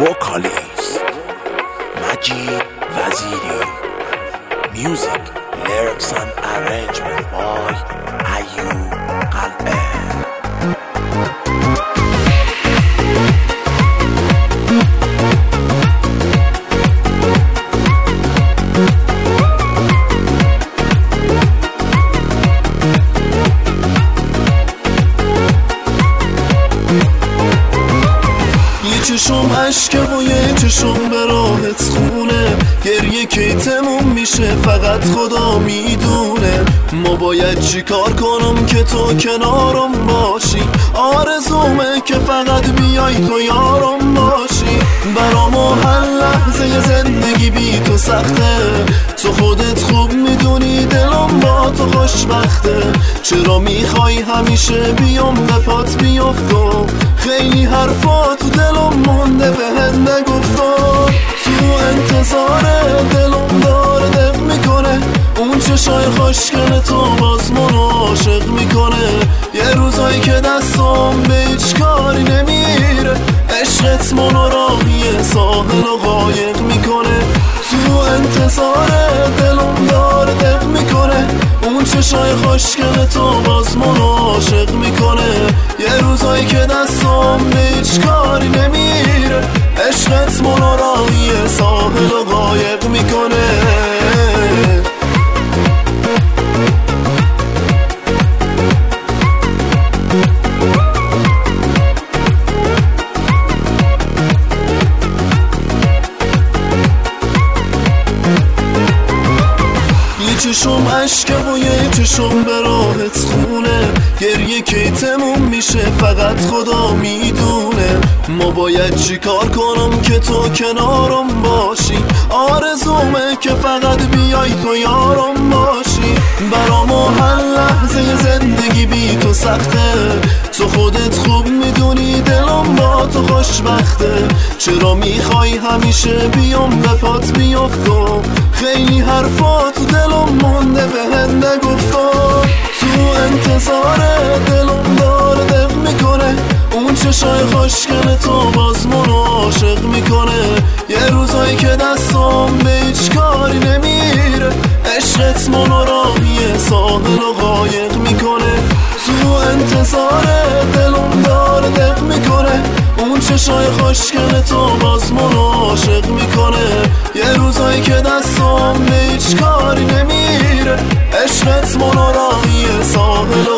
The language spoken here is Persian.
vocalist Majid Waziri. Music, lyrics and arrangement by Ayub Qalbe. چشم عشقه و یه چشم به راحت خونه، گریه که تموم میشه فقط خدا میدونه. ما باید چی کار کنم که تو کنارم باشی، آرزومه که فقط بیای تو یارم باشی. برامو هر لحظه زندگی بی تو سخته، تو خودت خوب میدونی دلم با تو خوشبخته. چرا میخوای همیشه بیام به پات بیفتم؟ خیلی حرفا تو دلم مونده بهت نگفتم. تو انتظاره دلم داره دق میکنه، اون چشای خوشگل تو باز منو عاشق میکنه. یه روزایی که دستم به هیچ کاری نمیره، عشقت منو راهی ساحل و قایق میکنه. تو انتظاره دلم داره دق میکنه، اون چشای خوشگل تو باز منو عاشق میکنه. یه روزایی که دستم به هیچ کاری نمیره، عشقت منو راهی ساحل و قایق میکنه. چشم عشقه و یه چشم به راحت خونه، گریه که تموم میشه فقط خدا میدونه. ما باید چی کار کنم که تو کنارم باشی، آرزومه که فقط بیای تو یارم باشی. برامو هر لحظه زندگی بی تو سخته، تو خودت خوب میدونی دلم با تو خوشبخته. چرا میخوای همیشه بیام به پات بیفتم؟ خیلی حرفا تو دلم مونده بهت نگفتم. تو انتظاره دلم داره دق میکنه، اون چشای خوشگل تو باز منو عاشق میکنه. یه روزایی که دستم به هیچ کاری نمیره، عشقت منو راهی ساحل و قایق میکنه. تو انتظاره دلم داره دق میکنه، اون چشای خوشگل تو باز منو عاشق میکنه. یه روزایی که دستم به هیچ کاری نمیره، عشقت منو راهی ساحل